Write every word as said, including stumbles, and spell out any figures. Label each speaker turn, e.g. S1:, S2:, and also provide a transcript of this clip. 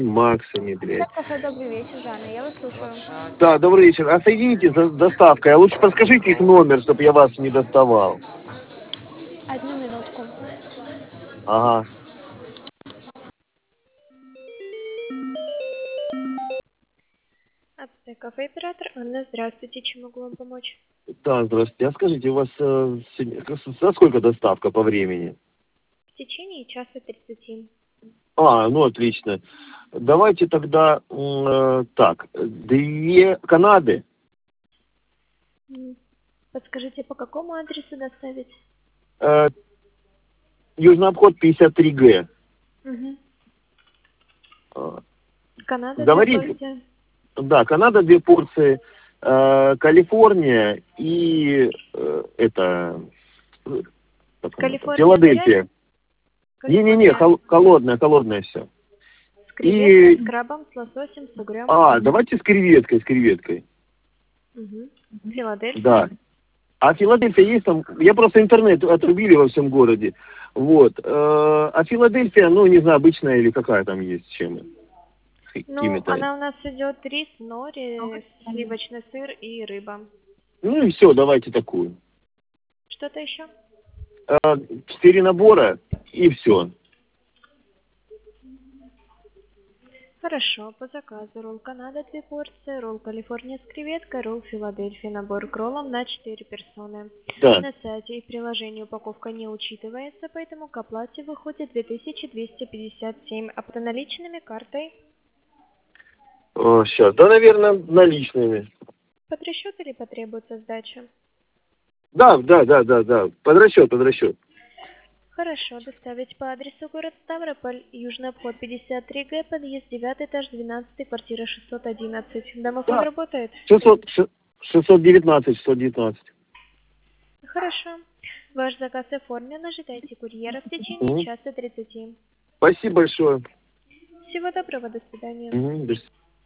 S1: Максами, блядь.
S2: Кафе «Добрый вечер», Жанна, я вас слушаю.
S1: Да, добрый вечер. А соедините с доставкой. А лучше подскажите их номер, чтобы я вас не доставал.
S2: Одну минутку.
S1: Ага.
S2: АЦТ кафе оператор Анна, здравствуйте, чем могу вам помочь?
S1: Да, здравствуйте. А скажите, у вас э, сегодня- за сколько доставка по времени?
S2: В течение часа тридцати.
S1: А, ну отлично. Давайте тогда э, так, две Канады.
S2: М, Подскажите, по какому адресу доставить?
S1: Э, Южный обход пятьдесят три Г.
S2: Угу.
S1: Э,
S2: Канада, две
S1: Говорите.
S2: порции.
S1: Да, Канада две порции, э, Калифорния и э, это э, как оно там,
S2: Калифорния
S1: Филадельфия.
S2: горячая?
S1: Не-не-не,
S2: Калифорния
S1: хол- холодное, холодное все.
S2: с креветкой, с
S1: И
S2: крабом, с лососем, с угрем.
S1: а, давайте с креветкой, с креветкой.
S2: Угу. Филадельфия.
S1: Да. А Филадельфия есть там? Я просто интернет отрубили во всем городе. Вот. Э, А Филадельфия, ну, не знаю, обычная или какая там есть, с чем? С
S2: Ну,
S1: какими-то.
S2: она у нас идет рис, нори, сливочный сыр и рыба.
S1: Ну и все, давайте такую.
S2: Что-то еще?
S1: Э, Четыре набора и все.
S2: Хорошо, по заказу ролл Канада две порции, ролл Калифорния с креветкой, ролл Филадельфия, набор к роллам на четыре персоны.
S1: Да.
S2: На сайте и приложении упаковка не учитывается, поэтому к оплате выходит две тысячи двести пятьдесят семь. Автоналичными, картой?
S1: Сейчас. Да, наверное, наличными.
S2: Под расчет или потребуется сдача?
S1: Да, да, да, да, да. Под расчет, под расчет.
S2: Хорошо, доставить по адресу город Ставрополь, Южный обход пятьдесят три Г, подъезд девятый, этаж двенадцатый, квартира шестьсот одиннадцать. Домофон
S1: Да.
S2: работает?
S1: шестьсот, шестьсот девятнадцать, шестьсот девятнадцать.
S2: Хорошо. Ваш заказ оформлен, ожидайте курьера в течение
S1: Мгм.
S2: часа тридцати.
S1: Спасибо большое.
S2: Всего доброго, до свидания.
S1: Мгм. До свидания.